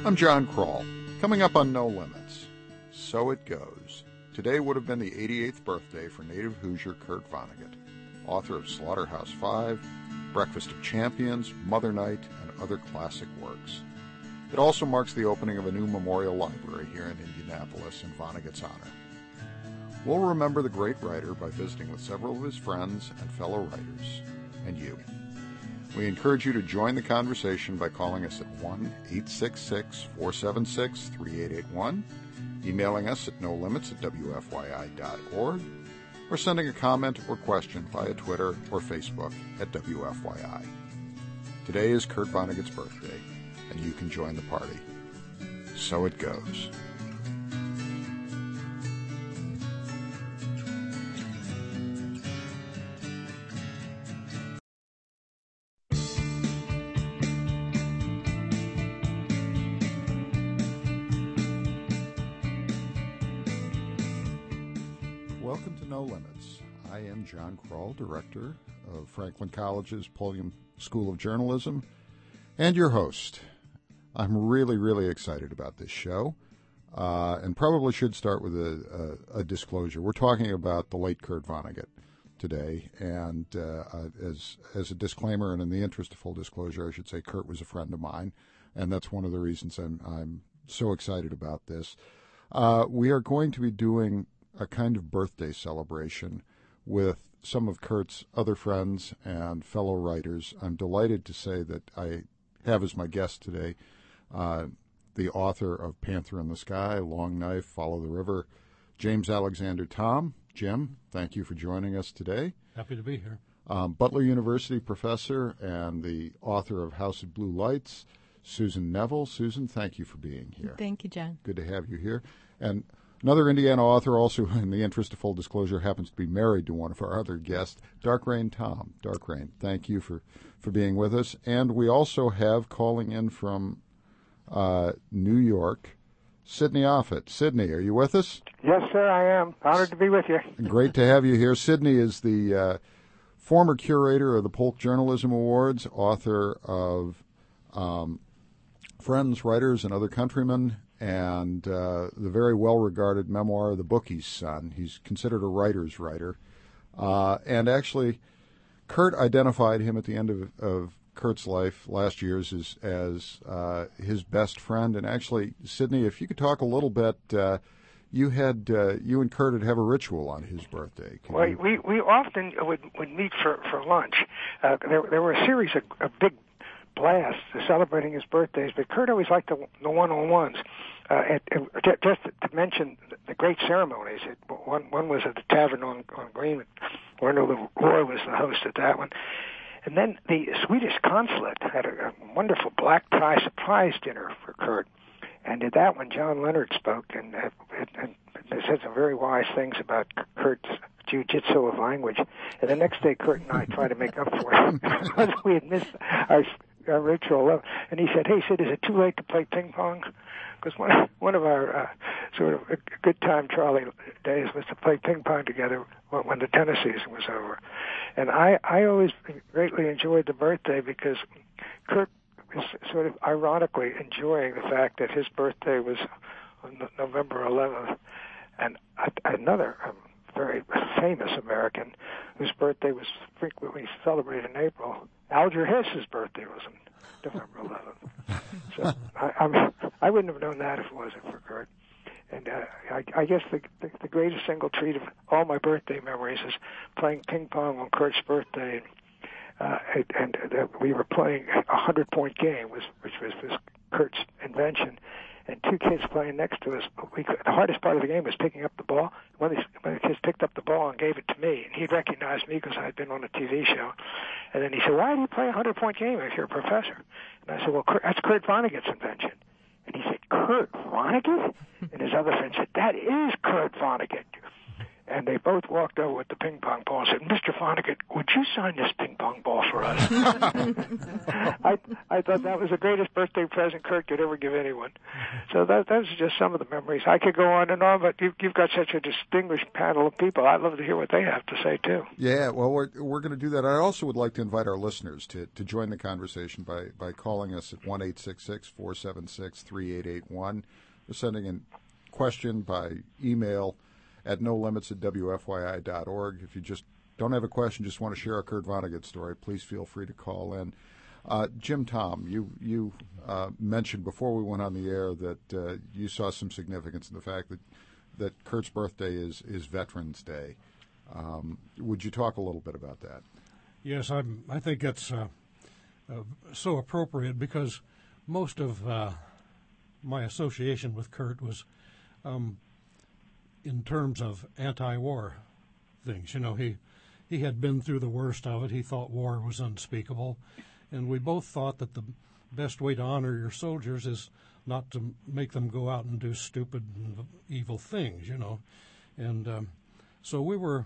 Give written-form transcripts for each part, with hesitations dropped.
I'm John Kroll. Coming up on No Limits, So It Goes. Today would have been the 88th birthday for native Hoosier Kurt Vonnegut, author of Slaughterhouse-Five, Breakfast of Champions, Mother Night, and other classic works. It also marks the opening of a new memorial library here in Indianapolis in Vonnegut's honor. We'll remember the great writer by visiting with several of his friends and fellow writers, and you. We encourage you to join the conversation by calling us at 1-866-476-3881, emailing us at nolimits@wfyi.org, or sending a comment or question via Twitter or Facebook at WFYI. Today is Kurt Vonnegut's birthday, and you can join the party. So it goes. Welcome to No Limits. I am John Kroll, director of Franklin College's Pulliam School of Journalism, and your host. I'm really excited about this show, and probably should start with a disclosure. We're talking about the late Kurt Vonnegut today, and as a disclaimer, and in the interest of full disclosure, I should say Kurt was a friend of mine, and that's one of the reasons I'm so excited about this. We are going to be doing a kind of birthday celebration with some of Kurt's other friends and fellow writers. I'm delighted to say that I have as my guest today the author of Panther in the Sky, Long Knife, Follow the River, James Alexander Thom. Jim, thank you for joining us today. Happy to be here. Butler University professor and the author of House of Blue Lights, Susan Neville. Susan, thank you for being here. Thank you, John. Good to have you here. And another Indiana author, also in the interest of full disclosure, happens to be married to one of our other guests, Darkrain Thom. Darkrain, thank you for being with us. And we also have calling in from New York, Sydney Offutt. Sydney, are you with us? Yes, sir, I am. Honored to be with you. Great to have you here. Sydney is the former curator of the Polk Journalism Awards, author of Friends, Writers, and Other Countrymen, and the very well-regarded memoir, The Bookie's Son. He's considered a writer's writer. And actually, Kurt identified him at the end of Kurt's life last year as his best friend. And actually, Sydney, if you could talk a little bit, you and Kurt would have a ritual on his birthday. Well, we often would meet for lunch. There were a series of big blasts celebrating his birthdays, but Kurt always liked the one-on-ones. Just to mention the great ceremonies, one was at the Tavern on Green. Orno Roy was the host at that one. And then the Swedish consulate had a wonderful black tie surprise dinner for Kurt. And at that one, John Leonard spoke and said some very wise things about Kurt's jiu-jitsu of language. And the next day, Kurt and I tried to make up for it because we had missed our ritual. And he said, "Hey, Sid, is it too late to play ping pong?" Because one of our sort of good time trolley days was to play ping pong together when the tennis season was over. And I always greatly enjoyed the birthday because Kurt was sort of ironically enjoying the fact that his birthday was on November 11th. And another very famous American whose birthday was frequently celebrated in April, Alger Hiss's birthday was on November 11th. So I wouldn't have known that if it wasn't for Kurt. And I guess the greatest single treat of all my birthday memories is playing ping pong on Kurt's birthday. And we were playing a 100-point game, which was Kurt's invention. And two kids playing next to us. The hardest part of the game was picking up the ball. One of the kids picked up the ball and gave it to me, and he recognized me because I had been on a TV show. And then he said, "Why do you play a 100-point game if you're a professor?" And I said, "Well, that's Kurt Vonnegut's invention." And he said, "Kurt Vonnegut?" And his other friend said, "That is Kurt Vonnegut." and they both walked over with the ping pong ball and said, "Mr. Vonnegut, would you sign this ping pong ball for us?" I thought that was the greatest birthday present Kurt could ever give anyone. So those are just some of the memories. I could go on and on, but you've got such a distinguished panel of people. I'd love to hear what they have to say too. Yeah, well, we're going to do that. I also would like to invite our listeners to join the conversation by calling us at 1-866-476-3881, or sending a question by email at nolimits@wfyi.org. If you just don't have a question, just want to share a Kurt Vonnegut story, please feel free to call in. Jim Tom, you mentioned before we went on the air that you saw some significance in the fact that Kurt's birthday is Veterans Day. Would you talk a little bit about that? Yes, I think that's so appropriate because most of my association with Kurt was in terms of anti-war things. You know, he had been through the worst of it. He thought war was unspeakable. And we both thought that the best way to honor your soldiers is not to make them go out and do stupid and evil things, you know. And so we were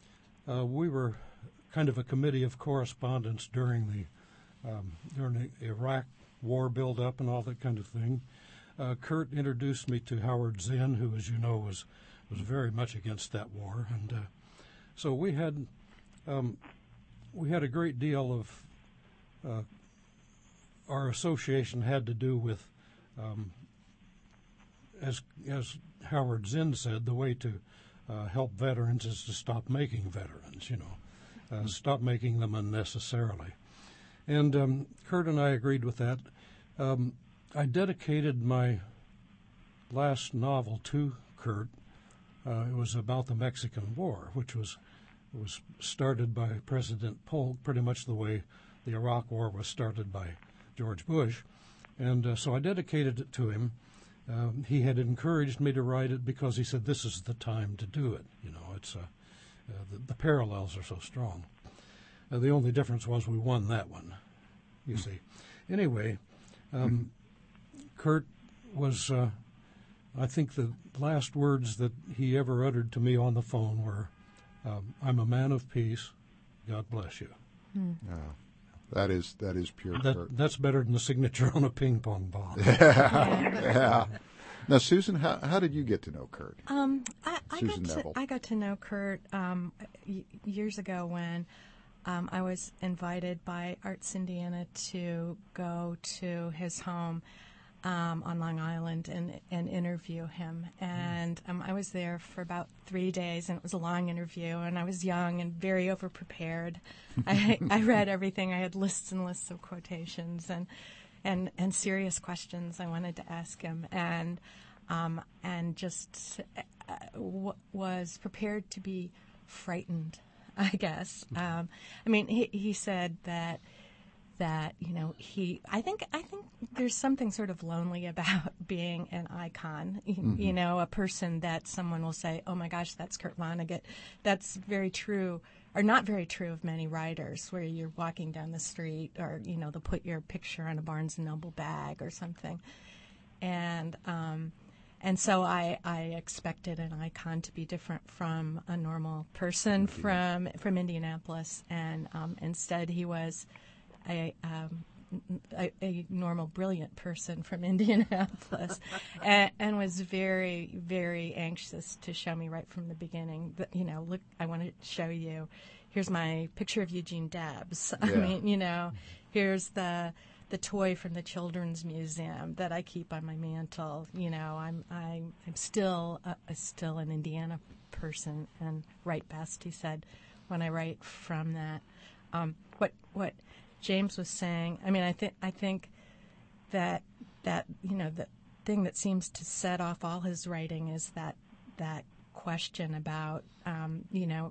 kind of a committee of correspondence during the Iraq war build-up and all that kind of thing. Kurt introduced me to Howard Zinn, who, as you know, was very much against that war, and so we had a great deal of our association had to do with, as Howard Zinn said, the way to help veterans is to stop making veterans, you know, stop making them unnecessarily. And Kurt and I agreed with that. I dedicated my last novel to Kurt. It was about the Mexican War, which was started by President Polk, pretty much the way the Iraq War was started by George Bush. And so I dedicated it to him. He had encouraged me to write it because he said, this is the time to do it. You know, it's the parallels are so strong. The only difference was we won that one, you see. Anyway, Kurt was, I think the last words that he ever uttered to me on the phone were, I'm a man of peace. God bless you. That is pure Kurt. That's better than the signature on a ping pong ball. Yeah. Now, Susan, how did you get to know Kurt? I got to know Kurt years ago when I was invited by Arts Indiana to go to his home on Long Island and interview him. And I was there for about 3 days, and it was a long interview, and I was young and very overprepared. I read everything. I had lists and lists of quotations and serious questions I wanted to ask him, and just was prepared to be frightened, I guess. I mean, he said that you know, I think there's something sort of lonely about being an icon, you know, a person that someone will say, oh my gosh, that's Kurt Vonnegut. That's very true, or not very true of many writers, where you're walking down the street, or, you know, they'll put your picture on a Barnes & Noble bag or something. And so I expected an icon to be different from a normal person from Indianapolis, and instead he was a normal, brilliant person from Indianapolis, and was very, very anxious to show me right from the beginning that, you know, look, I want to show you. Here's my picture of Eugene Debs. Yeah. I mean, you know, here's the toy from the Children's Museum that I keep on my mantle. You know, I'm still an Indiana person, and write best, he said, when I write from that. What James was saying, I mean, I think that you know, the thing that seems to set off all his writing is that question about you know,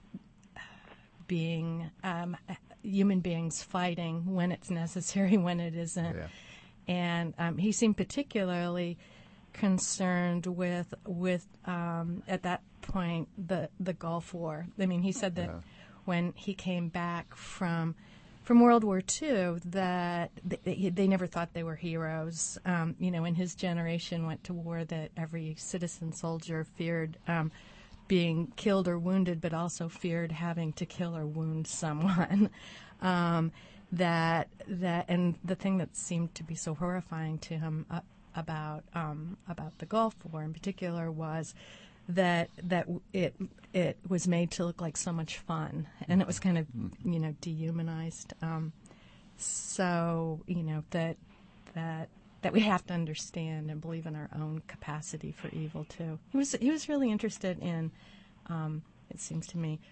being human beings fighting when it's necessary, when it isn't. Yeah. And he seemed particularly concerned with at that point the Gulf War. I mean, he said that when he came back from World War II, that they never thought they were heroes. You know, when his generation went to war, that every citizen soldier feared being killed or wounded, but also feared having to kill or wound someone. And the thing that seemed to be so horrifying to him about the Gulf War in particular was that it was made to look like so much fun, and it was kind of dehumanized. So that we have to understand and believe in our own capacity for evil too. He was really interested in, it seems to me,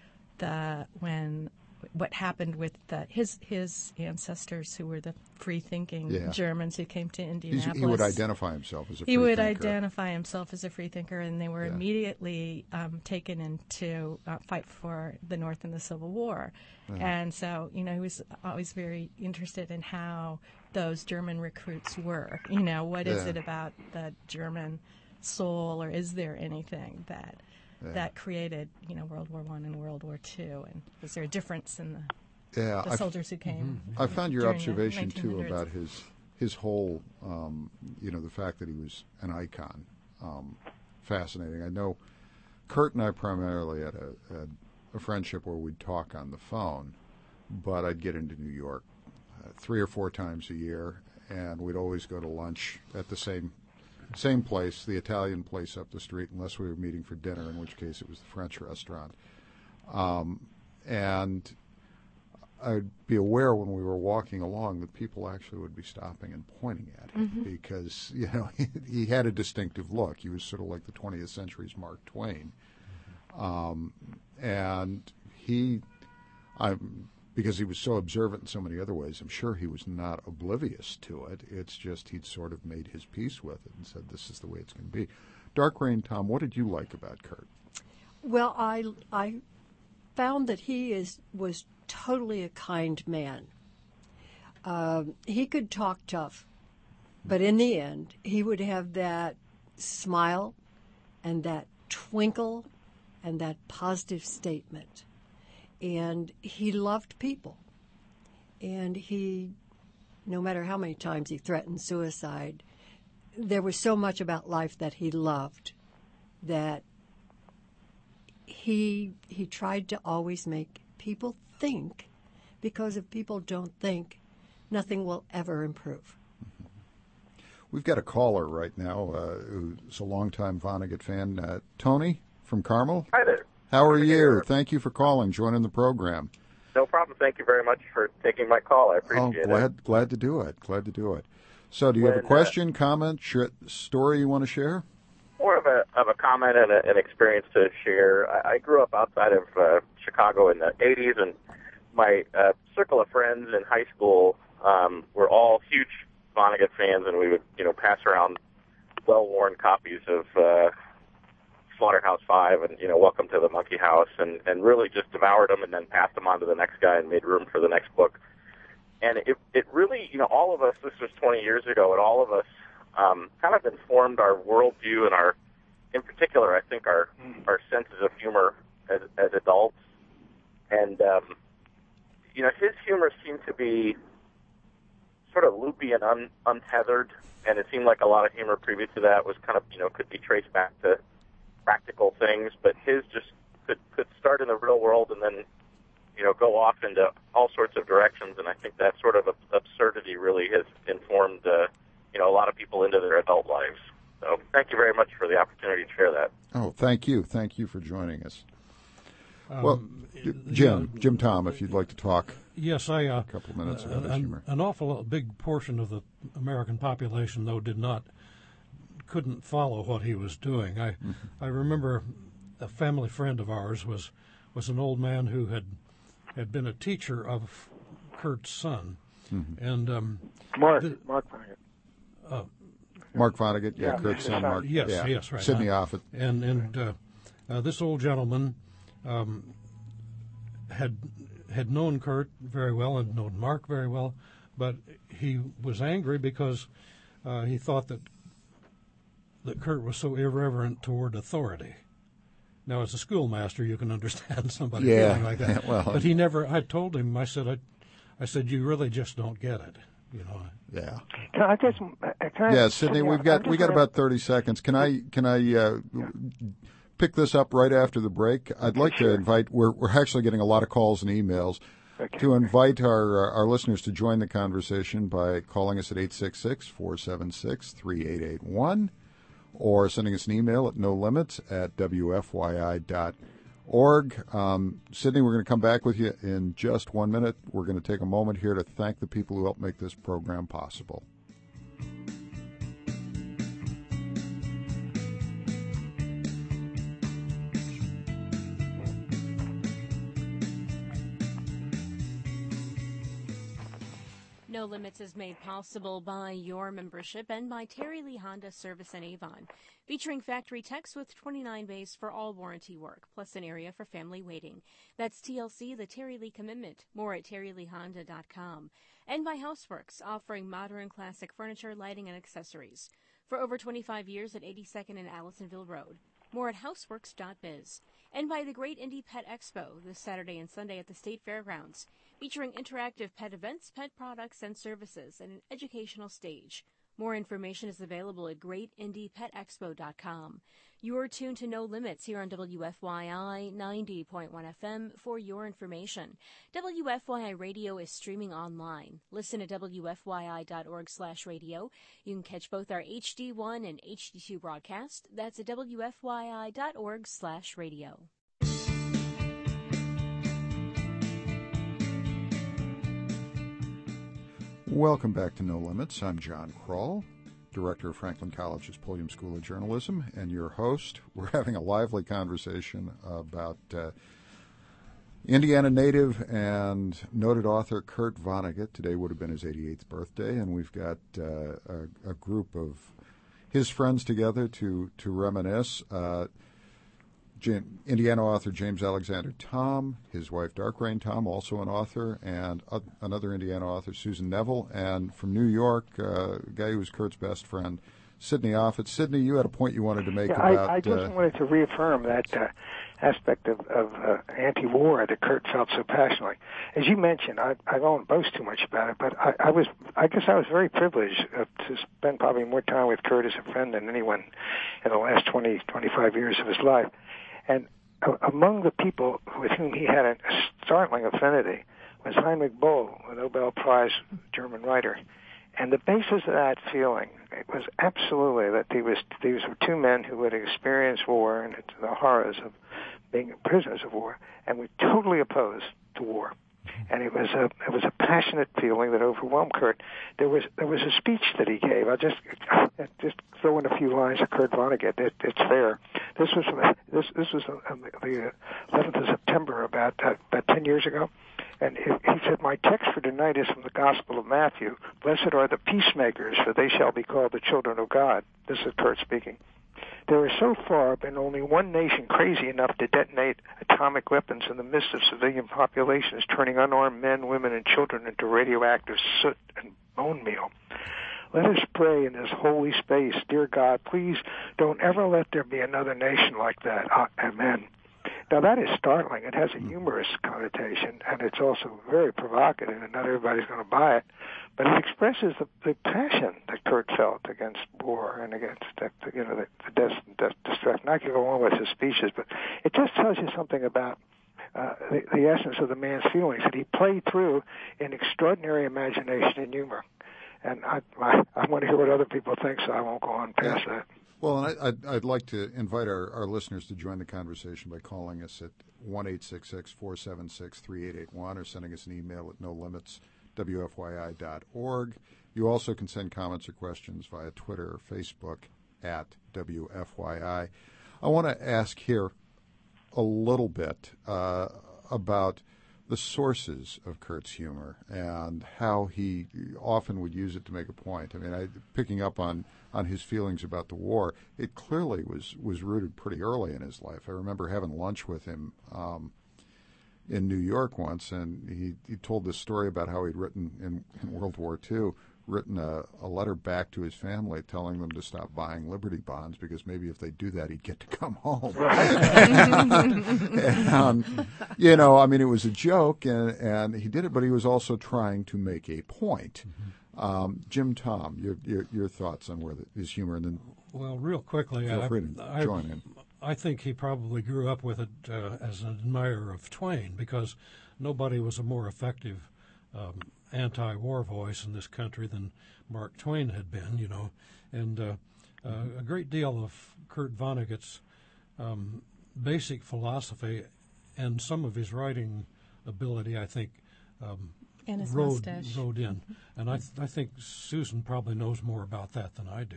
what happened with his ancestors who were the free-thinking Germans who came to Indianapolis. He would identify himself as a free-thinker. He would identify himself as a free-thinker, and they were immediately taken into fight for the North in the Civil War. And so, he was always very interested in how those German recruits were. What is it about the German soul, or is there anything that created, World War I and World War II, and was there a difference in the soldiers who came? I found your observation too about his whole, the fact that he was an icon, fascinating. I know Kurt and I primarily had a friendship where we'd talk on the phone, but I'd get into New York 3 or 4 times a year, and we'd always go to lunch at the same place, the Italian place up the street, unless we were meeting for dinner, in which case it was the French restaurant. And I'd be aware when we were walking along that people actually would be stopping and pointing at him because, he had a distinctive look. He was sort of like the 20th century's Mark Twain. And because he was so observant in so many other ways, I'm sure he was not oblivious to it. It's just he'd sort of made his peace with it and said, this is the way it's going to be. Dark Rain Tom, what did you like about Kurt? Well, I found that he was totally a kind man. He could talk tough, but in the end, he would have that smile and that twinkle and that positive statement. And he loved people. And no matter how many times he threatened suicide, there was so much about life that he loved that he tried to always make people think, because if people don't think, nothing will ever improve. We've got a caller right now who's a longtime Vonnegut fan. Tony from Carmel. Hi there. How are you? Thank you for calling, joining the program. No problem. Thank you very much for taking my call. I appreciate it. Glad to do it. Glad to do it. So do you have a question, comment, story you want to share? More of a comment and an experience to share. I grew up outside of Chicago in the 80s, and my circle of friends in high school were all huge Vonnegut fans, and we would pass around well-worn copies of Slaughterhouse-Five and, Welcome to the Monkey House, and really just devoured them and then passed them on to the next guy and made room for the next book. And it really, all of us, this was 20 years ago, and all of us kind of informed our worldview and in particular, I think our senses of humor as adults. And, his humor seemed to be sort of loopy and untethered, and it seemed like a lot of humor previous to that was kind of, could be traced back to practical things, but his just could start in the real world and then, go off into all sorts of directions. And I think that sort of absurdity really has informed, a lot of people into their adult lives. So thank you very much for the opportunity to share that. Oh, thank you. Thank you for joining us. Well, Jim Tom, if you'd like to talk. Yes, a couple of minutes about his humor. An awful big portion of the American population, though, couldn't follow what he was doing. I remember a family friend of ours was an old man who had been a teacher of Kurt's son, and Mark Vonnegut. Mark Vonnegut, Kurt's son, Mark. Yes, right. Sidney Offutt. And this old gentleman had known Kurt very well and known Mark very well, but he was angry because he thought that Kurt was so irreverent toward authority. Now, as a schoolmaster, you can understand somebody feeling like that. Well, but he never. I told him. I said, you really just don't get it. Yeah. Can I Sidney, we got about 30 seconds. Can I pick this up right after the break. I'd like to invite, we're actually getting a lot of calls and emails, to invite our listeners to join the conversation by calling us at 866-476-3881 or sending us an email at nolimits@wfyi.org. Sydney, we're going to come back with you in just 1 minute. We're going to take a moment here to thank the people who helped make this program possible. No Limits is made possible by your membership and by Terry Lee Honda Service in Avon, featuring factory techs with 29 bays for all warranty work, plus an area for family waiting. That's TLC, the Terry Lee Commitment. More at terryleehonda.com. And by Houseworks, offering modern classic furniture, lighting, and accessories. For over 25 years at 82nd and Allisonville Road. More at houseworks.biz. And by the Great Indy Pet Expo, this Saturday and Sunday at the State Fairgrounds, featuring interactive pet events, pet products, and services, and an educational stage. More information is available at greatindypetexpo.com. You're tuned to No Limits here on WFYI 90.1 FM. For your information, WFYI Radio is streaming online. Listen at WFYI.org/radio. You can catch both our HD1 and HD2 broadcast. That's at WFYI.org/radio. Welcome back to No Limits. I'm John Kroll, Director of Franklin College's Pulliam School of Journalism, and your host. We're having a lively conversation about Indiana native and noted author Kurt Vonnegut. Today would have been his 88th birthday, and we've got a group of his friends together to reminisce. Indiana author James Alexander Thom, his wife Dark Rain Thom, also an author, and another Indiana author, Susan Neville, and from New York, a guy who was Kurt's best friend, Sidney Offutt. Sidney, you had a point you wanted to make about... I just wanted to reaffirm that aspect of anti-war that Kurt felt so passionately. As you mentioned, I won't boast too much about it, but I guess I was very privileged to spend probably more time with Kurt as a friend than anyone in the last 25 years of his life. And among the people with whom he had a startling affinity was Heinrich Böll, a Nobel Prize German writer. And the basis of that feeling was absolutely that these were two men who had experienced war and the horrors of being prisoners of war, and were totally opposed to war. And it was a passionate feeling that overwhelmed Kurt. There was a speech that he gave. I'll just throw in a few lines of Kurt Vonnegut. It's there. This was the 11th of September, about 10 years ago. And he said, "My text for tonight is from the Gospel of Matthew. Blessed are the peacemakers, for they shall be called the children of God." This is Kurt speaking. "There has so far been only one nation crazy enough to detonate atomic weapons in the midst of civilian populations, turning unarmed men, women, and children into radioactive soot and bone meal. Let us pray in this holy space. Dear God, please don't ever let there be another nation like that. Amen." Now, that is startling. It has a humorous connotation, and it's also very provocative, and not everybody's going to buy it. But it expresses the passion that Kurt felt against war and against the death and destruction. I could go on with his speeches, but it just tells you something about the essence of the man's feelings that he played through in extraordinary imagination and humor. And I want to hear what other people think, so I won't go on past that. Well, and I'd like to invite our listeners to join the conversation by calling us at 1-866-476-3881 or sending us an email at nolimits@wfyi.org. You also can send comments or questions via Twitter or Facebook at WFYI. I want to ask here a little bit about the sources of Kurt's humor and how he often would use it to make a point. I mean, picking up on his feelings about the war, it clearly was rooted pretty early in his life. I remember having lunch with him in New York once, and he told this story about how he'd written in World War II, written a letter back to his family telling them to stop buying Liberty bonds because maybe if they do that, he'd get to come home. And, I mean, it was a joke, and he did it, but he was also trying to make a point. Jim Thom, your thoughts on where his humor, and then well, real quickly, feel free to join in. I think he probably grew up with it as an admirer of Twain, because nobody was a more effective anti-war voice in this country than Mark Twain had been, you know. And a great deal of Kurt Vonnegut's basic philosophy and some of his writing ability, I think, and his rode in. And I think Susan probably knows more about that than I do.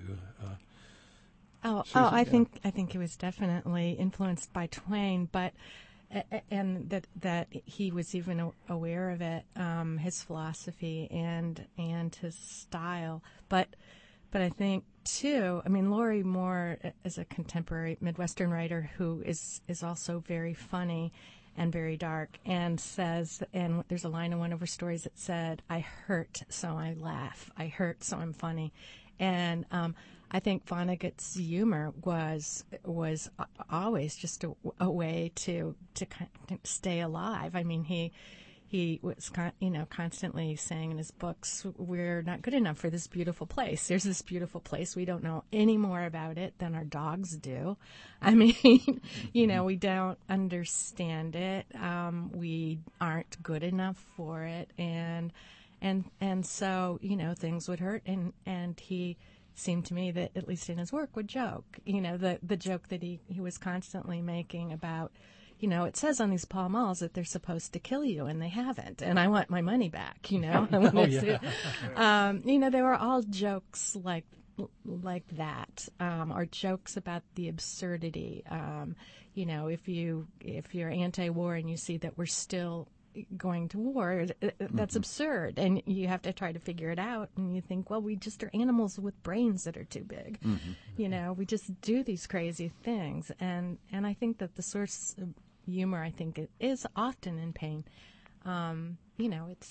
Susan, I think he was definitely influenced by Twain, but and that he was even aware of it, his philosophy and his style. But I think too, I mean, Lorrie Moore is a contemporary Midwestern writer who is also very funny and very dark, and says, and there's a line in one of her stories that said, "I hurt, so I laugh. I hurt, so I'm funny." And I think Vonnegut's humor was always just a way to kind of stay alive. I mean, he was constantly saying in his books, "We're not good enough for this beautiful place. There's this beautiful place. We don't know any more about it than our dogs do. I mean, we don't understand it. We aren't good enough for it, and so things would hurt, and he seemed to me that, at least in his work, would joke. The joke that he was constantly making about, it says on these Pall Malls that they're supposed to kill you, and they haven't, and I want my money back, Oh, yeah. They were all jokes like that, or jokes about the absurdity. If you're anti-war and you see that we're still going to war, that's absurd, and you have to try to figure it out, and you think, well, we just are animals with brains that are too big. We just do these crazy things, and I think that the source of humor, I think, it is often in pain. It's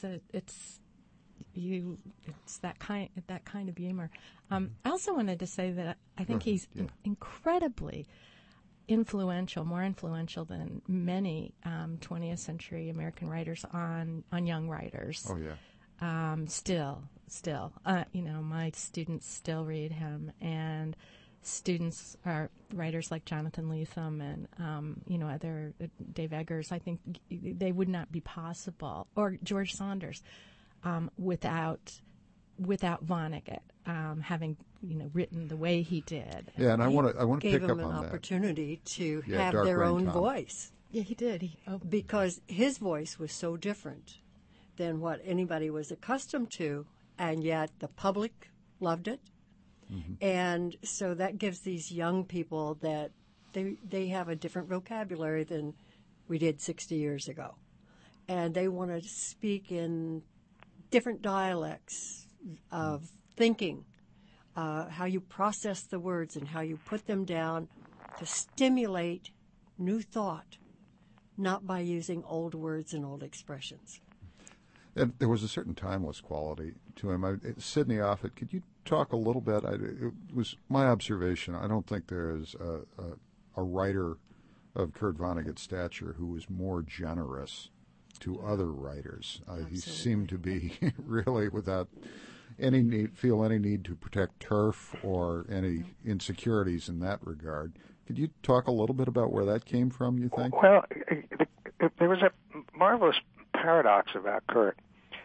that kind of humor. I also wanted to say that I think he's incredibly influential, more influential than many 20th century American writers on young writers. Oh, yeah. Still, my students still read him, and students are writers like Jonathan Lethem and, other Dave Eggers. I think they would not be possible, or George Saunders, without Vonnegut having written the way he did. Yeah, and I want to pick up on that. Gave them an opportunity to have their own voice. Yeah, he did. Because his voice was so different than what anybody was accustomed to, and yet the public loved it. Mm-hmm. And so that gives these young people that they have a different vocabulary than we did 60 years ago. And they want to speak in different dialects of thinking, how you process the words and how you put them down to stimulate new thought, not by using old words and old expressions. And there was a certain timeless quality to him. Sidney Offutt, could you talk a little bit? It was my observation. I don't think there is a writer of Kurt Vonnegut's stature who was more generous to other writers. He seemed to be really without any need to protect turf or any insecurities in that regard. Could you talk a little bit about where that came from, you think? Well, there was a marvelous paradox about Kurt.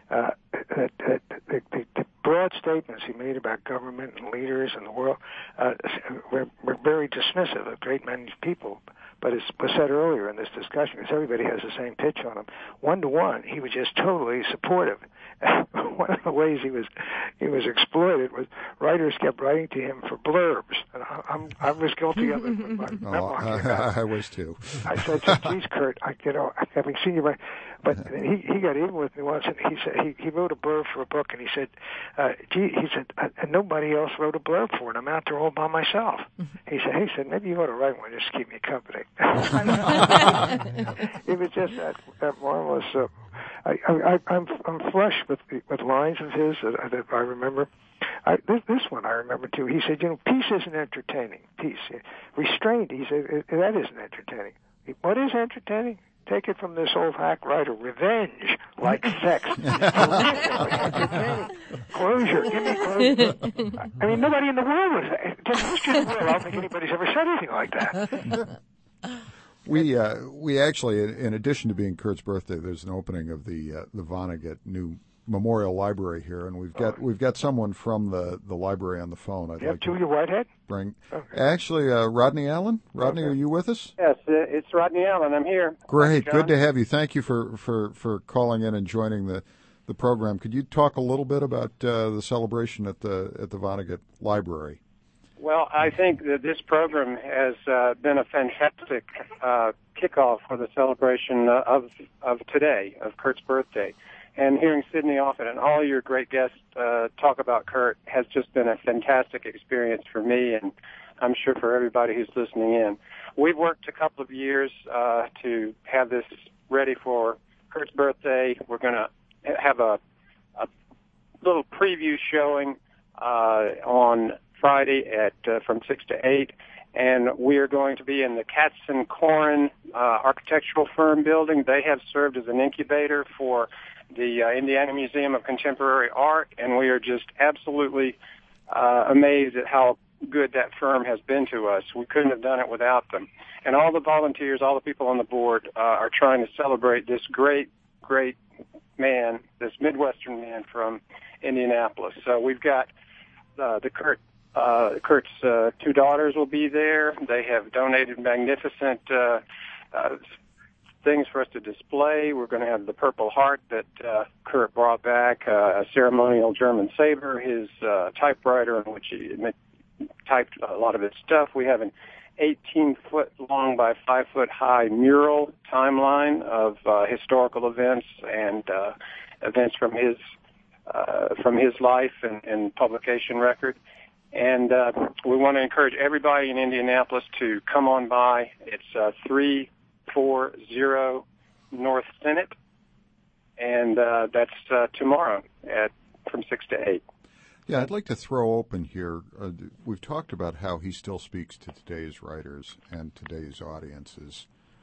The broad statements he made about government and leaders and the world were very dismissive of great many people. But as was said earlier in this discussion, because everybody has the same pitch on him, 1-to-1, he was just totally supportive. One of the ways he was exploited was writers kept writing to him for blurbs, and I was guilty of it. I was too. I said, "Geez, Kurt, having seen you write," but he got even with me once, and he said he wrote a blurb for a book, and he said, and nobody else wrote a blurb for it. I'm out there all by myself. He said, maybe you ought to write one just to keep me company. It was just that marvelous. I'm flush with lines of his that I remember. This one I remember too. He said, peace isn't entertaining. Peace, restraint. He said that isn't entertaining. What is entertaining? take it from this old hack writer, revenge, like sex. Closure, give me closure. I mean, nobody in the world was, just history of the world, I don't think anybody's ever said anything like that. We actually, in addition to being Kurt's birthday, there's an opening of the Vonnegut new Memorial Library here, and we've got someone from the library on the phone. I'd like Julia Whitehead? Bring actually Rodney Allen. Rodney, are you with us? Yes, it's Rodney Allen. I'm here. Great, good to have you. Thank you for calling in and joining the program. Could you talk a little bit about the celebration at the Vonnegut Library? Well, I think that this program has been a fantastic kickoff for the celebration of today, of Kurt's birthday. And hearing Sydney Offutt and all your great guests talk about Kurt has just been a fantastic experience for me, and I'm sure for everybody who's listening in. We've worked a couple of years to have this ready for Kurt's birthday. We're going to have a little preview showing on Friday at from 6 to 8, and we are going to be in the Katzen Koren architectural firm building. They have served as an incubator for the Indiana Museum of Contemporary Art, and we are just absolutely amazed at how good that firm has been to us. We couldn't have done it without them. And all the volunteers, all the people on the board are trying to celebrate this great, great man, this Midwestern man from Indianapolis. So we've got Kurt's two daughters will be there. They have donated magnificent things for us to display. We're going to have the Purple Heart that Kurt brought back, a ceremonial German saber, his typewriter in which he typed a lot of his stuff. We have an 18-foot long by 5-foot high mural timeline of historical events and events from his life and publication record. And we want to encourage everybody in Indianapolis to come on by. It's 340 North Senate, and that's tomorrow from 6 to 8. Yeah, I'd like to throw open here. We've talked about how he still speaks to today's writers and today's audiences.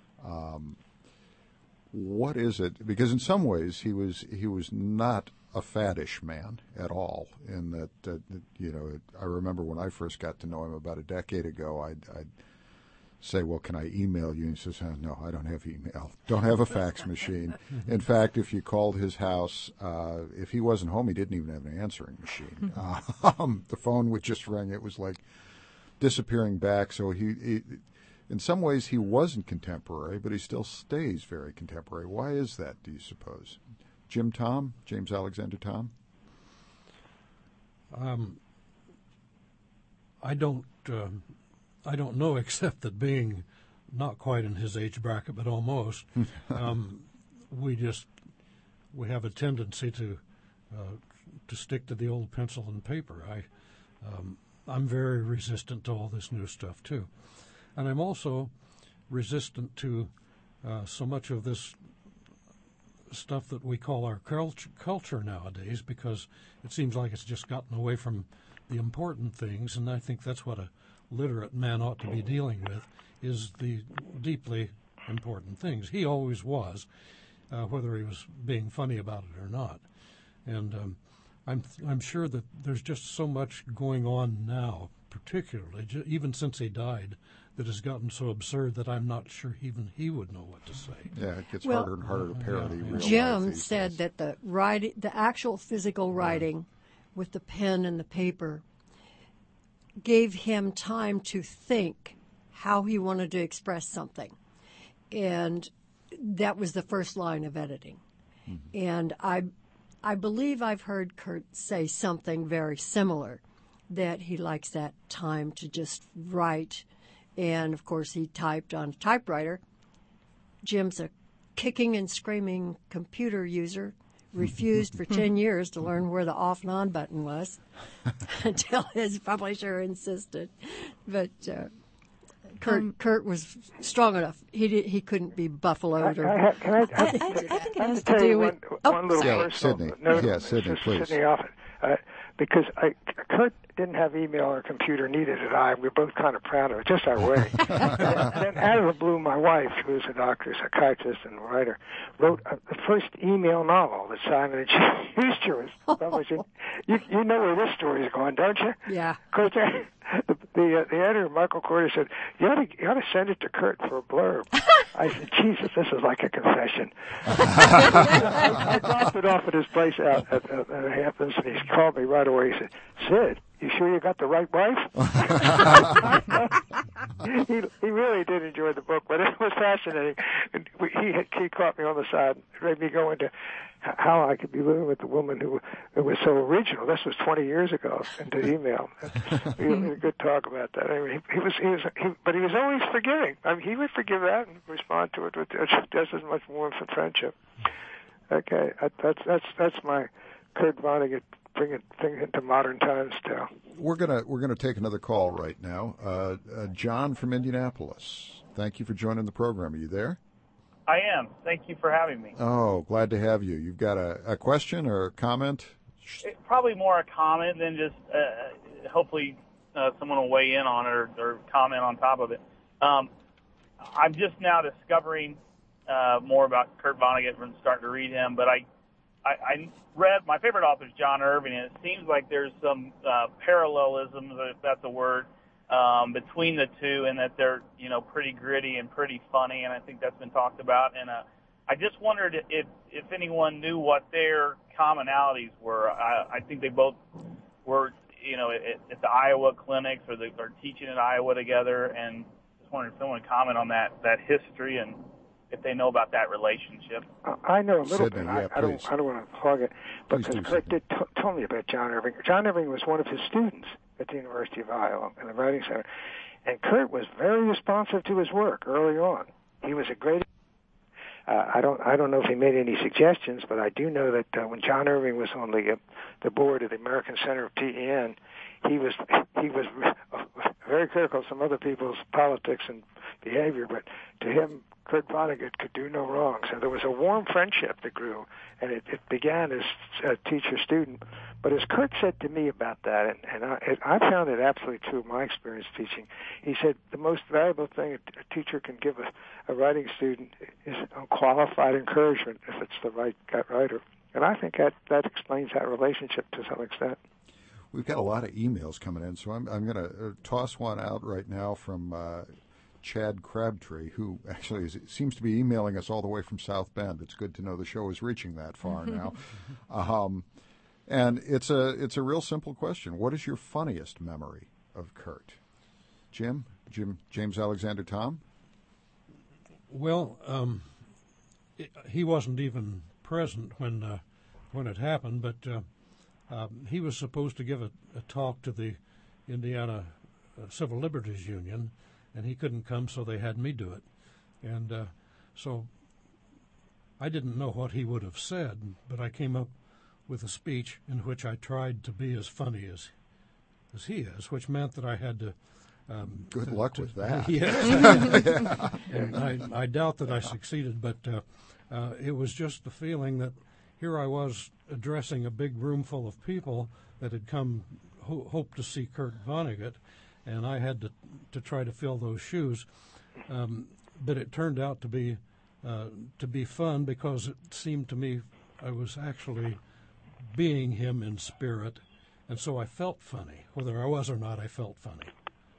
What is it? Because in some ways he was not a faddish man at all. In that, I remember when I first got to know him about a decade ago, I'd say, well, can I email you? And he says, no, I don't have email. Don't have a fax machine. In fact, if you called his house, if he wasn't home, he didn't even have an answering machine. The phone would just ring. It was like disappearing back. So he in some ways, he wasn't contemporary, but he still stays very contemporary. Why is that, do you suppose? James Alexander Thom? I don't know, except that being not quite in his age bracket, but almost, we have a tendency to stick to the old pencil and paper. I'm very resistant to all this new stuff too, and I'm also resistant to so much of this stuff that we call our culture nowadays, because it seems like it's just gotten away from the important things, and I think that's what a literate man ought to be dealing with, is the deeply important things. He always was, whether he was being funny about it or not. And I'm sure that there's just so much going on now, particularly even since he died, that has gotten so absurd that I'm not sure even he would know what to say. Yeah, it gets harder and harder to parody. Jim said that the actual physical writing with the pen and the paper gave him time to think how he wanted to express something. And that was the first line of editing. Mm-hmm. And I believe I've heard Kurt say something very similar, that he likes that time to just write. And, of course, he typed on a typewriter. Jim's a kicking and screaming computer user, refused for 10 years to learn where the off and on button was until his publisher insisted. But Kurt was strong enough. He couldn't be buffaloed. I think it has to do with one little personal Sydney. note. Yeah, Sydney, please. Sydney Offutt. because Kurt didn't have email or computer, neither did I. We were both kind of proud of it, just our way. And then out of the blue, my wife, who is a doctor, psychiatrist, and writer, wrote the first email novel that Simon & Schuster was publishing. You know where this story is going, don't you? Yeah. Kurt, the editor, Michael Corder, said, you ought to send it to Kurt for a blurb. I said, Jesus, this is like a confession. I dropped it off at his place out at Hamptons, and he called me right away. He said, Sid, you sure you got the right wife? He really did enjoy the book, but it was fascinating. And he caught me on the side, made me go into how I could be living with a woman who was so original. This was 20 years ago, into email. We had a good talk about that. I mean, but he was always forgiving. I mean, he would forgive that and respond to it with just as much warmth and friendship. Okay, that's my Kurt Vonnegut bringing things into modern times now. We're gonna take another call right now. John from Indianapolis. Thank you for joining the program. Are you there? I am. Thank you for having me. Oh, glad to have you. You've got a question or a comment? It's probably more a comment than just hopefully someone will weigh in on it or comment on top of it. I'm just now discovering more about Kurt Vonnegut and starting to read him, but I read, my favorite author is John Irving, and it seems like there's some parallelisms, if that's a word, between the two, and that they're, pretty gritty and pretty funny, and I think that's been talked about. And I just wondered if anyone knew what their commonalities were. I think they both were, at the Iowa clinics or teaching at Iowa together, and just wondered if someone would comment on that history and if they know about that relationship. I know a little Sydney, bit. yeah, I don't want to hog it, but Kurt did tell me about John Irving. John Irving was one of his students at the University of Iowa in the Writing Center, and Kurt was very responsive to his work early on. He was a great. I don't know if he made any suggestions, but I do know that when John Irving was on the board of the American Center of PEN, he was very critical of some other people's politics and behavior, but to him, Kurt Vonnegut could do no wrong. So there was a warm friendship that grew, and it began as a teacher-student. But as Kurt said to me about that, and I found it absolutely true in my experience teaching, he said the most valuable thing a teacher can give a writing student is qualified encouragement if it's the right writer. And I think that explains that relationship to some extent. We've got a lot of emails coming in, so I'm going to toss one out right now from Chad Crabtree, who actually seems to be emailing us all the way from South Bend. It's good to know the show is reaching that far now. And it's a real simple question. What is your funniest memory of Kurt? James Alexander Tom? Well, he wasn't even present when it happened, but he was supposed to give a talk to the Indiana Civil Liberties Union, and he couldn't come, so they had me do it. And so I didn't know what he would have said, but I came up with a speech in which I tried to be as funny as he is, which meant that I had to... Good luck with that. Yes. And I doubt that I succeeded, but it was just the feeling that here I was addressing a big room full of people that had come hoped to see Kurt Vonnegut, and I had to try to fill those shoes. But it turned out to be fun because it seemed to me I was actually being him in spirit, and so I felt funny. Whether I was or not, I felt funny.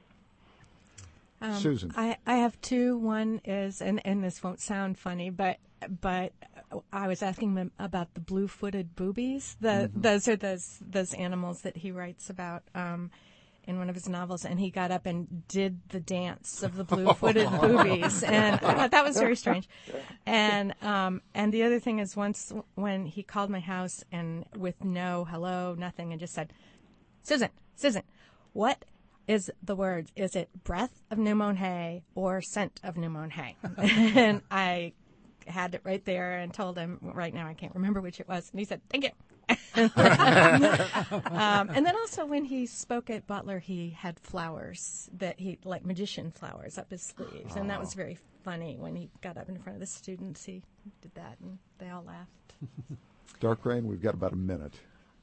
Susan. I have two. One is, and this won't sound funny, but I was asking them about the blue-footed boobies. Those are those animals that he writes about in one of his novels, and he got up and did the dance of the blue-footed boobies, and I thought that was very strange. And the other thing is once when he called my house and with no hello, nothing, and just said, Susan, what is the words? Is it breath of new mown hay or scent of new mown hay? And I had it right there and told him, right now I can't remember which it was. And he said, thank you. And then also when he spoke at Butler, he had flowers like magician flowers up his sleeves. And that was very funny. When he got up in front of the students, he did that and they all laughed. Dark Rain, we've got about a minute.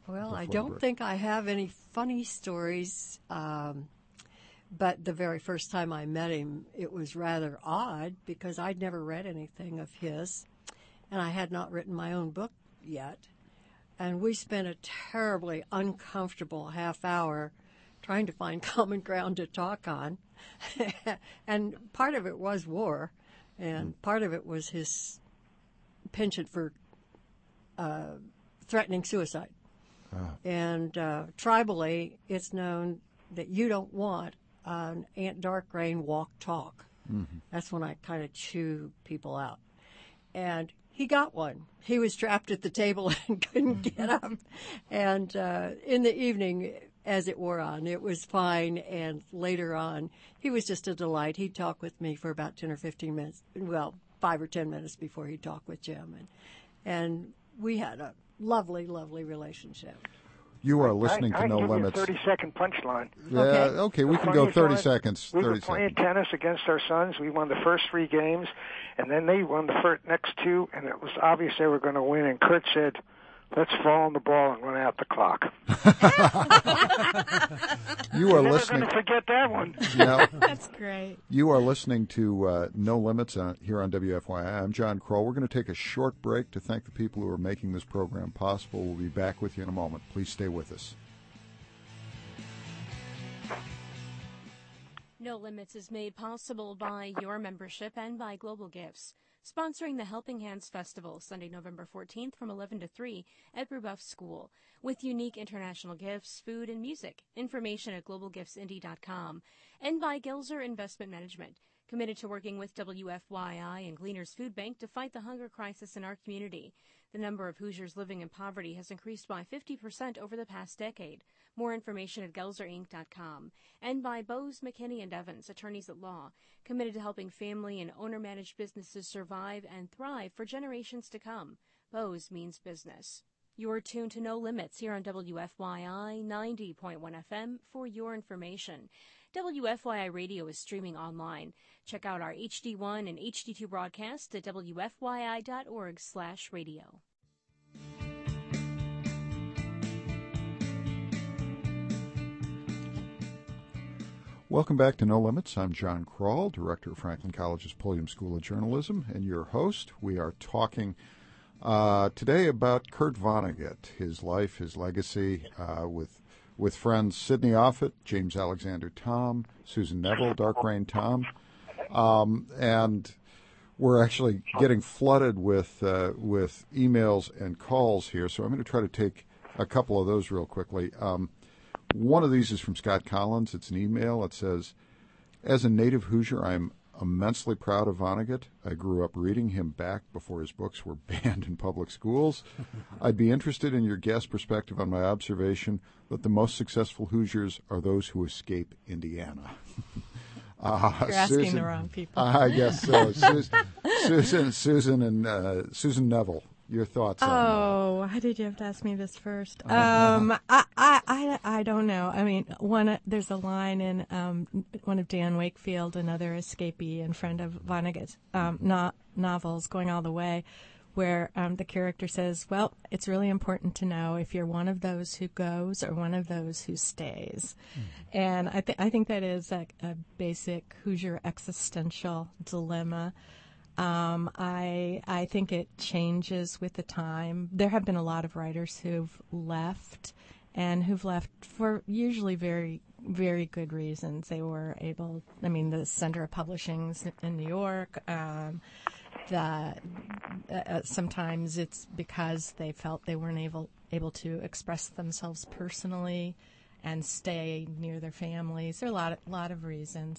Well, I don't think I have any funny stories, but the very first time I met him, it was rather odd because I'd never read anything of his, and I had not written my own book yet. And we spent a terribly uncomfortable half hour trying to find common ground to talk on. And part of it was war, and part of it was his penchant for threatening suicide. And tribally, it's known that you don't want an Aunt Darkrain walk talk. Mm-hmm. That's when I kind of chew people out. And he got one. He was trapped at the table and couldn't get up. And in the evening, as it wore on, it was fine. And later on, he was just a delight. He'd talk with me for about 10 or 15 minutes. Well, 5 or 10 minutes before he'd talk with Jim. And we had a lovely, lovely relationship. You are listening to No Limits. I can give you a 30-second punchline. Yeah, okay, we can go 30 seconds. We were playing tennis against our sons. We won the first 3 games, and then they won the next 2, and it was obvious they were going to win. And Kurt said, "Let's fall on the ball and run out the clock." You are listening. Never going to forget that one. No. That's great. You are listening to No Limits here on WFYI. I'm John Kroll. We're going to take a short break to thank the people who are making this program possible. We'll be back with you in a moment. Please stay with us. No Limits is made possible by your membership and by Global Gifts, sponsoring the Helping Hands Festival Sunday, November 14th from 11 to 3 at Brebeuf School, with unique international gifts, food, and music. Information at globalgiftsindy.com. And by Gelzer Investment Management, committed to working with WFYI and Gleaners Food Bank to fight the hunger crisis in our community. The number of Hoosiers living in poverty has increased by 50% over the past decade. More information at gelzerinc.com. And by Bose, McKinney & Evans, attorneys at law, committed to helping family and owner-managed businesses survive and thrive for generations to come. Bose means business. You're tuned to No Limits here on WFYI 90.1 FM for your information. WFYI Radio is streaming online. Check out our HD1 and HD2 broadcasts at WFYI.org/radio. Welcome back to No Limits. I'm John Kroll, Director of Franklin College's Pulliam School of Journalism, and your host. We are talking today about Kurt Vonnegut, his life, his legacy, with friends Sidney Offutt, James Alexander Thom, Susan Neville, Darkrain Tom, and we're actually getting flooded with emails and calls here, so I'm going to try to take a couple of those real quickly. One of these is from Scott Collins. It's an email. It says, "As a native Hoosier, I'm immensely proud of Vonnegut. I grew up reading him back before his books were banned in public schools. I'd be interested in your guest perspective on my observation that the most successful Hoosiers are those who escape Indiana." You're asking the wrong people. I guess so. Susan Neville. Your thoughts on that? Oh, why did you have to ask me this first? I don't know. I mean, there's a line in one of Dan Wakefield, another escapee and friend of Vonnegut's novels, Going All the Way, where the character says, well, it's really important to know if you're one of those who goes or one of those who stays. Mm-hmm. And I think that is a basic Hoosier existential dilemma. I think it changes with the time. There have been a lot of writers who've left, and who've left for usually very, very good reasons. They were able, the Center of Publishing's in New York, sometimes it's because they felt they weren't able to express themselves personally and stay near their families. There are a lot of reasons.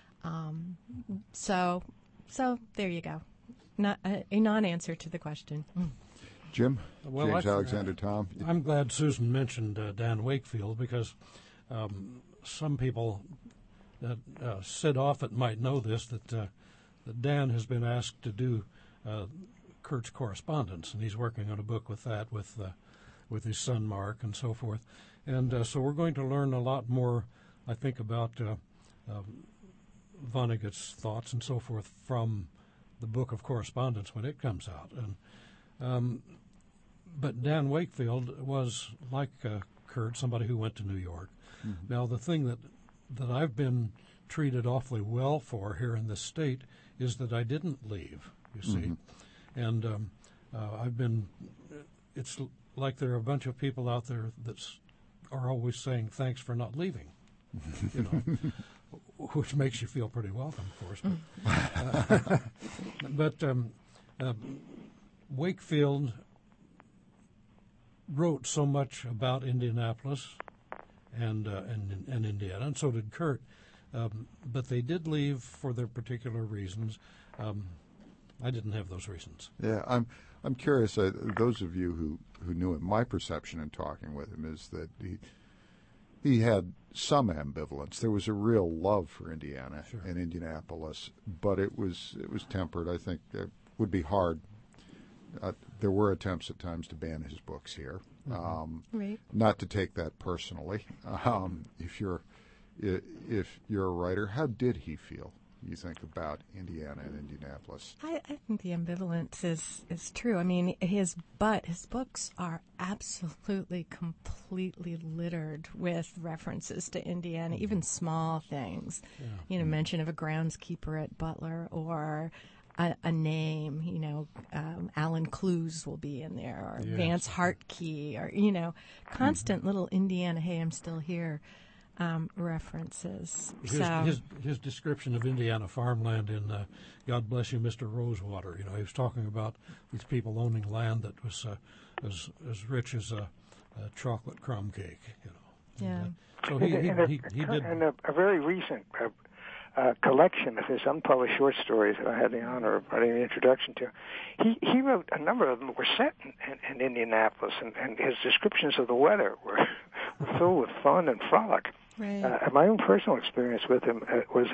So there you go. Not a non-answer to the question. Jim? Well, James Alexander Thom? I'm glad Susan mentioned Dan Wakefield, because some people, Sid Offutt might know this, that Dan has been asked to do Kurt's correspondence, and he's working on a book with that, with his son Mark and so forth. And so we're going to learn a lot more, I think, about Vonnegut's thoughts and so forth from the book of correspondence when it comes out. And But Dan Wakefield was, like Kurt, somebody who went to New York. Mm-hmm. Now, the thing that I've been treated awfully well for here in this state is that I didn't leave, you see. Mm-hmm. And I've been, it's like there are a bunch of people out there that are always saying thanks for not leaving, you know, which makes you feel pretty welcome, of course. But Wakefield wrote so much about Indianapolis and Indiana, and so did Kurt. But they did leave for their particular reasons. I didn't have those reasons. Yeah, I'm curious. Those of you who knew him, my perception in talking with him is that he had some ambivalence. There was a real love for Indiana and Indianapolis, but it was tempered. I think it would be hard. There were attempts at times to ban his books here. Right. Not to take that personally. If you're a writer, how did he feel, you think, about Indiana and Indianapolis? I think the ambivalence is true. I mean, his books are absolutely, completely littered with references to Indiana, even small things. Yeah. You know, mention of a groundskeeper at Butler or a name, you know, Alan Clues will be in there, or Vance Hartkey, or, you know, constant little Indiana, hey, I'm still here references. His description of Indiana farmland in God Bless You, Mr. Rosewater, you know, he was talking about these people owning land that was as rich as a chocolate crumb cake, you know. Yeah. So he did. And a very recent collection of his unpublished short stories that I had the honor of writing the introduction to. He wrote a number of them that were set in Indianapolis, and his descriptions of the weather were filled with fun and frolic. Right. My own personal experience with him was,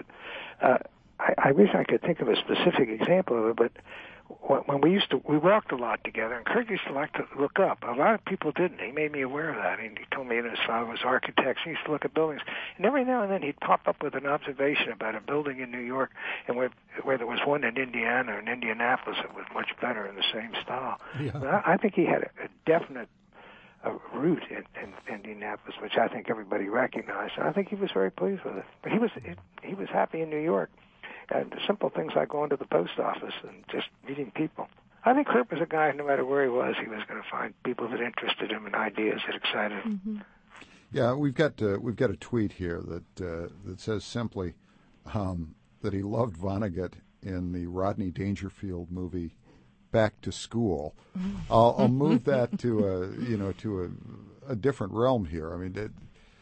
I wish I could think of a specific example of it, but when we walked a lot together, and Kurt used to like to look up. A lot of people didn't. He made me aware of that. And he told me that his father was architect. He used to look at buildings. And every now and then he'd pop up with an observation about a building in New York, and where there was one in Indiana and Indianapolis that was much better in the same style. Yeah. But I think he had a definite root in Indianapolis, which I think everybody recognized. And I think he was very pleased with it. But he was happy in New York. And simple things like going to the post office and just meeting people. I think Kurt was a guy, no matter where he was going to find people that interested him and ideas that excited him. Mm-hmm. Yeah, we've got a tweet here that says simply that he loved Vonnegut in the Rodney Dangerfield movie Back to School. I'll move that to a different realm here. I mean,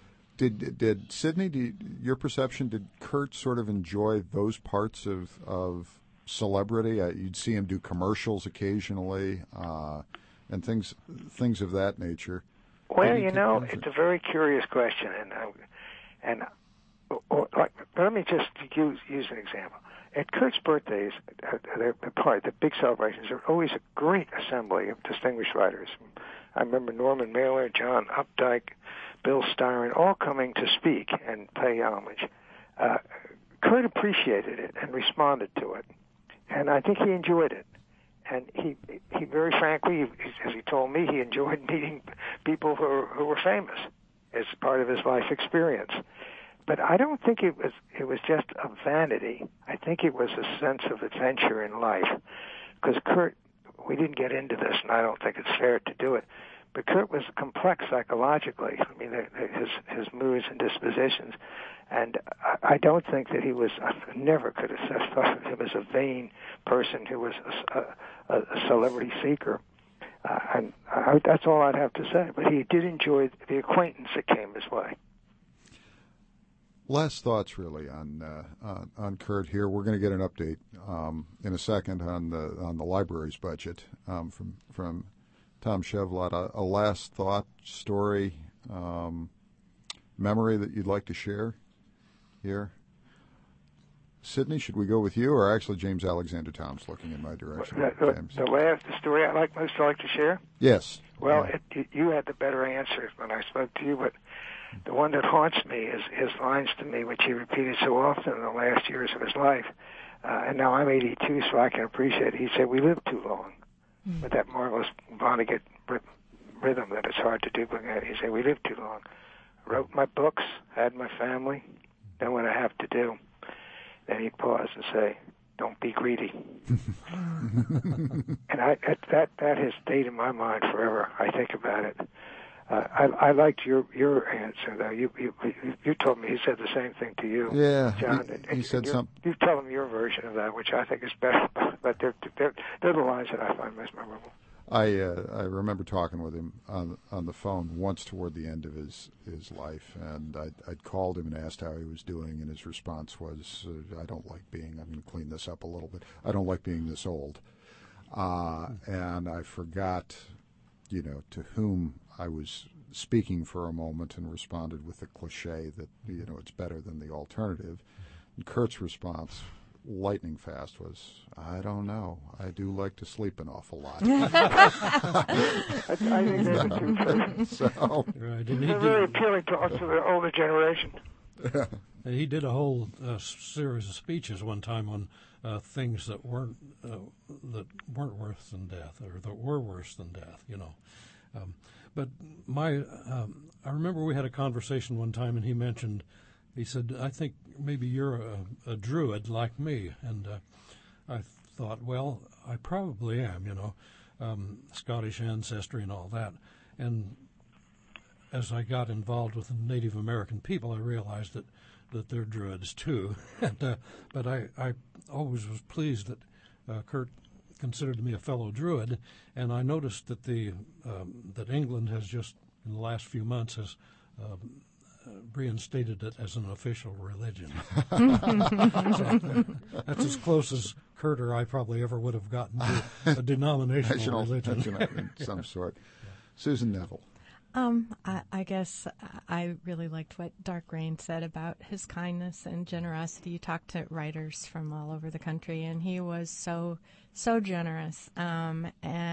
Did Sidney, your perception, did Kurt sort of enjoy those parts of celebrity? You'd see him do commercials occasionally, and things of that nature. Well, it's a very curious question, and let me just use an example. At Kurt's birthdays, the big celebrations are always a great assembly of distinguished writers. I remember Norman Mailer, John Updike, Bill Styron, all coming to speak and pay homage. Kurt appreciated it and responded to it, and I think he enjoyed it. And he very frankly, as he told me, he enjoyed meeting people who were famous as part of his life experience. But I don't think it was just a vanity. I think it was a sense of adventure in life. Because Kurt, we didn't get into this, and I don't think it's fair to do it, but Kurt was complex psychologically. I mean, his moods and dispositions. And I don't think that I never could have thought of him as a vain person who was a celebrity seeker. And that's all I'd have to say. But he did enjoy the acquaintance that came his way. Last thoughts, really, on Kurt here. We're going to get an update in a second on the library's budget from Tom Shevlot. A last thought, story, memory that you'd like to share here? Sidney, should we go with you, or actually James Alexander Tom's looking in my direction? The last story I like most to share? Yes. Well, you had the better answer when I spoke to you, but the one that haunts me is his lines to me, which he repeated so often in the last years of his life. And now I'm 82, so I can appreciate it. He said, "We live too long," with that marvelous Vonnegut rhythm that it's hard to duplicate. He said, we lived too long. Wrote my books, had my family, done what I have to do. Then he'd pause and say, don't be greedy. And that has stayed in my mind forever. I think about it. I liked your answer, though. You told me he said the same thing to you, yeah, John. He said something. You tell him your version of that, which I think is better. But they're the lines that I find most memorable. I remember talking with him on the phone once toward the end of his life, and I'd called him and asked how he was doing, and his response was, I'm going to clean this up a little bit, I don't like being this old. And I forgot, to whom I was speaking for a moment, and responded with the cliche that, it's better than the alternative. And Kurt's response, lightning fast, was, I don't know. I do like to sleep an awful lot. I think that's a true thing. So, right, they're very appealing to the older generation. He did a whole series of speeches one time on things that weren't worse than death, or that were worse than death, But I remember we had a conversation one time, and he said, I think maybe you're a druid like me. And I thought, well, I probably am, Scottish ancestry and all that. And as I got involved with the Native American people, I realized that they're druids too. But I always was pleased that Kurt considered me a fellow druid, and I noticed that that England has just, in the last few months, has reinstated it as an official religion. So that's as close as Kurt or I probably ever would have gotten to a denominational religion. In some sort. Susan Neville. I guess I really liked what Dark Rain said about his kindness and generosity. You talked to writers from all over the country, and he was so generous. And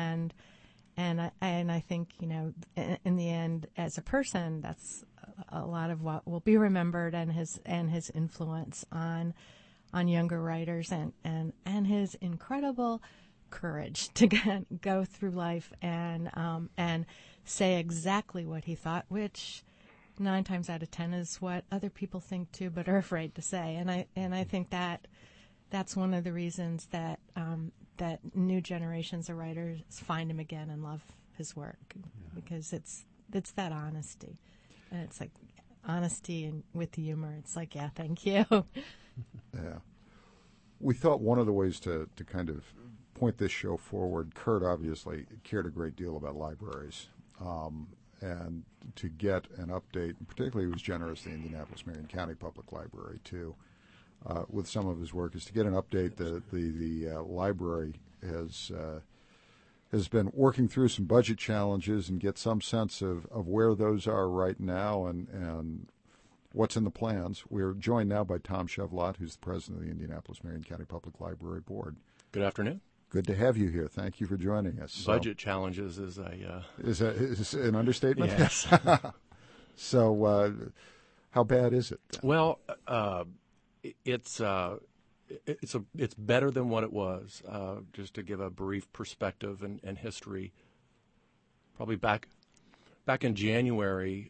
I think, in the end, as a person, that's a lot of what will be remembered, and his influence on younger writers, and his incredible courage to go through life and say exactly what he thought, which 9 times out of 10 is what other people think too, but are afraid to say. And I think that's one of the reasons that new generations of writers find him again and love his work, because it's that honesty, and it's like honesty and with humor. It's like, yeah, thank you. Yeah, we thought one of the ways to kind of point this show forward, Kurt obviously cared a great deal about libraries. And to get an update, particularly he was generous to the Indianapolis-Marion County Public Library too, with some of his work, is to get an update that the library has been working through some budget challenges, and get some sense of where those are right now and what's in the plans. We're joined now by Tom Chevlot, who's the president of the Indianapolis-Marion County Public Library Board. Good afternoon. Good to have you here. Thank you for joining us. Budget challenges is an understatement? Yes. So, how bad is it? Well, it's better than what it was. Just to give a brief perspective and history, probably back in January,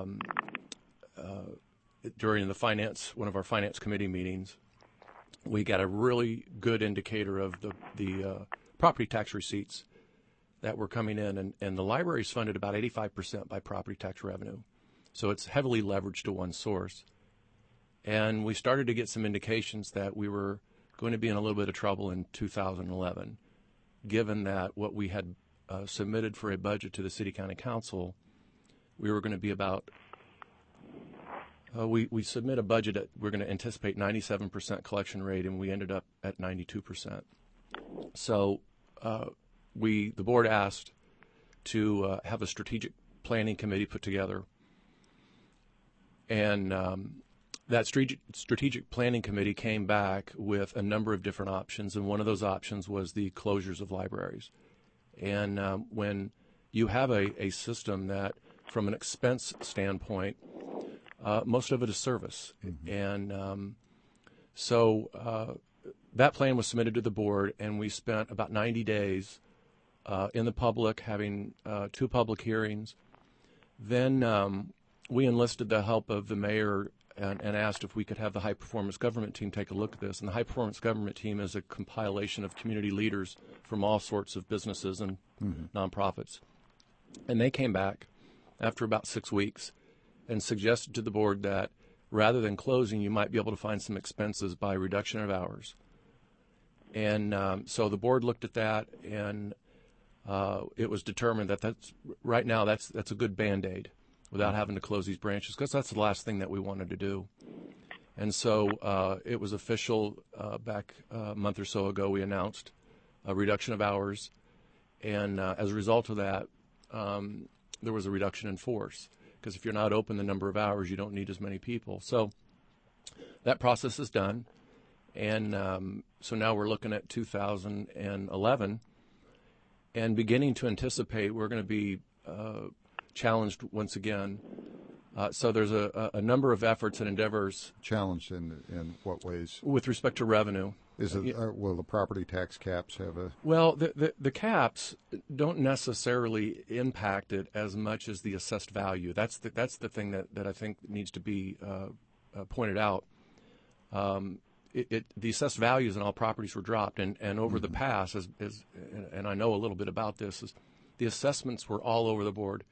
during one of our finance committee meetings, we got a really good indicator of the property tax receipts that were coming in, and the library is funded about 85% by property tax revenue. So it's heavily leveraged to one source. And we started to get some indications that we were going to be in a little bit of trouble in 2011, given that what we had submitted for a budget to the City County Council, we were going to be about we submit a budget that we're going to anticipate 97% collection rate, and we ended up at 92%. So the board asked to have a strategic planning committee put together, and that strategic planning committee came back with a number of different options, and one of those options was the closures of libraries. And when you have a system that, from an expense standpoint, most of it is service. Mm-hmm. And so that plan was submitted to the board, and we spent about 90 days in the public, having 2 public hearings. Then we enlisted the help of the mayor and asked if we could have the High Performance Government Team take a look at this. And the High Performance Government Team is a compilation of community leaders from all sorts of businesses and nonprofits. And they came back after about 6 weeks and suggested to the board that rather than closing, you might be able to find some expenses by reduction of hours. And so the board looked at that, and it was determined that right now that's a good Band-Aid without having to close these branches, because that's the last thing that we wanted to do. And so it was official back a month or so ago. We announced a reduction of hours, and as a result of that, there was a reduction in force, because if you're not open the number of hours, you don't need as many people. So that process is done, and so now we're looking at 2011 and beginning to anticipate we're going to be challenged once again. So there's a number of efforts and endeavors. Challenged in what ways? With respect to revenue. Is it, will the property tax caps have a... Well, the caps don't necessarily impact it as much as the assessed value. That's the thing that I think needs to be pointed out. The assessed values in all properties were dropped, and over the past, and I know a little bit about this, is the assessments were all over the board.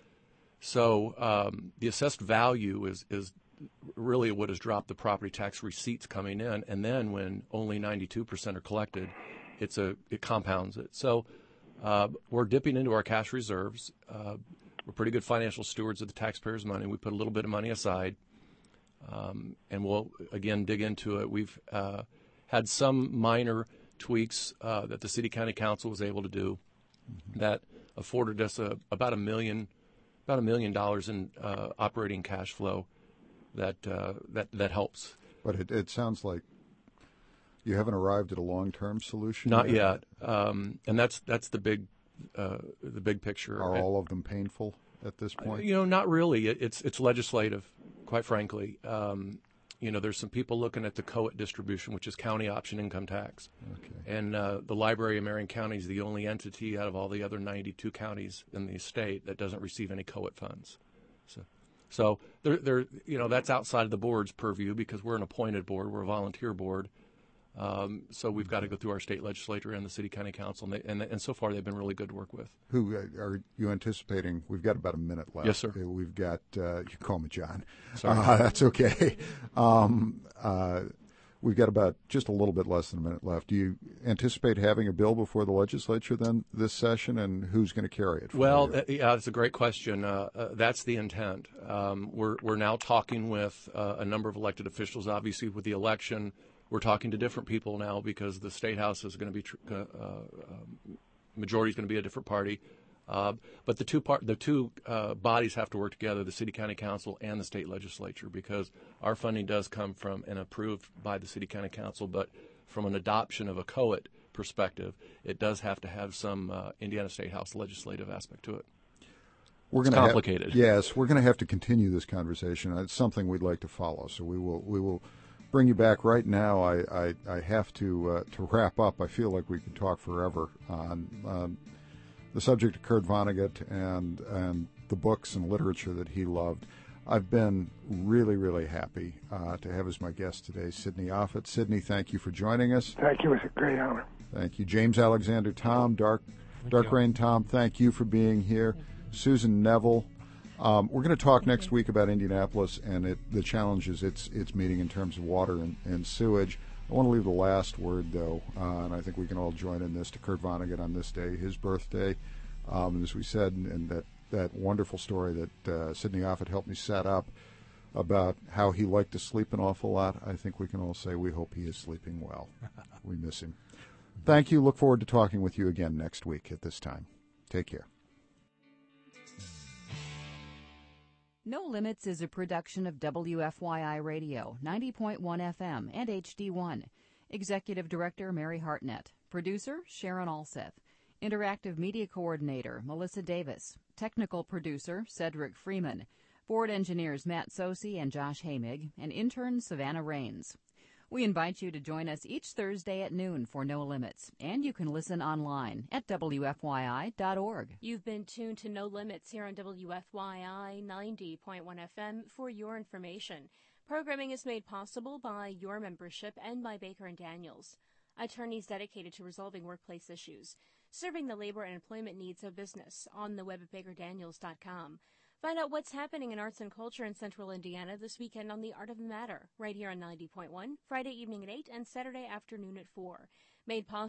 So the assessed value is really what has dropped the property tax receipts coming in, and then when only 92% are collected, it compounds it. So we're dipping into our cash reserves. We're pretty good financial stewards of the taxpayers' money. We put a little bit of money aside, and we'll again dig into it. We've had some minor tweaks that the City County Council was able to do that afforded us about $1 million in operating cash flow. That helps. But it sounds like you haven't arrived at a long-term solution. Not yet, and that's the big picture. Are all of them painful at this point? Not really. It's legislative, quite frankly. There's some people looking at the COIT distribution, which is county option income tax, and the Library of Marion County is the only entity out of all the other 92 counties in the state that doesn't receive any COIT funds. So that's outside of the board's purview because we're an appointed board. We're a volunteer board. So we've got to go through our state legislature and the City County Council, and so far they've been really good to work with. Who are you anticipating? We've got about a minute left. Yes, sir. We've got, you call me John. Sorry. That's okay. We've got about just a little bit less than a minute left. Do you anticipate having a bill before the legislature then this session, and who's going to carry it? Well, it's a great question. That's the intent. We're now talking with a number of elected officials. Obviously, with the election, we're talking to different people now because the State House is going to be majority is going to be a different party. But the two bodies have to work together, the City County Council and the state legislature, because our funding does come from and approved by the City County Council, but from an adoption of a COIT perspective, it does have to have some Indiana State House legislative aspect to it. It's complicated. Yes, we're going to have to continue this conversation. It's something we'd like to follow, so we will bring you back. Right now, I have to wrap up. I feel like we could talk forever on the subject of Kurt Vonnegut and the books and literature that he loved. I've been really, really happy to have as my guest today Sidney Offutt. Sidney, thank you for joining us. Thank you. It was a great honor. Thank you. James Alexander Tom, Dark Rain Tom, thank you for being here. Susan Neville. We're going to talk next week about Indianapolis and the challenges it's meeting in terms of water and sewage. I want to leave the last word, though, and I think we can all join in this, to Kurt Vonnegut on this day, his birthday. As we said, and that wonderful story that Sidney Offutt helped me set up about how he liked to sleep an awful lot, I think we can all say we hope he is sleeping well. We miss him. Thank you. Look forward to talking with you again next week at this time. Take care. No Limits is a production of WFYI Radio, 90.1 FM and HD1. Executive Director Mary Hartnett. Producer Sharon Alseth. Interactive Media Coordinator Melissa Davis. Technical Producer Cedric Freeman. Board Engineers Matt Sosi and Josh Hamig. And intern Savannah Raines. We invite you to join us each Thursday at noon for No Limits, and you can listen online at WFYI.org. You've been tuned to No Limits here on WFYI 90.1 FM. For your information, programming is made possible by your membership and by Baker & Daniels, attorneys dedicated to resolving workplace issues, serving the labor and employment needs of business. On the web at BakerDaniels.com. Find out what's happening in arts and culture in Central Indiana this weekend on The Art of the Matter, right here on 90.1, Friday evening at 8 and Saturday afternoon at 4. Made possible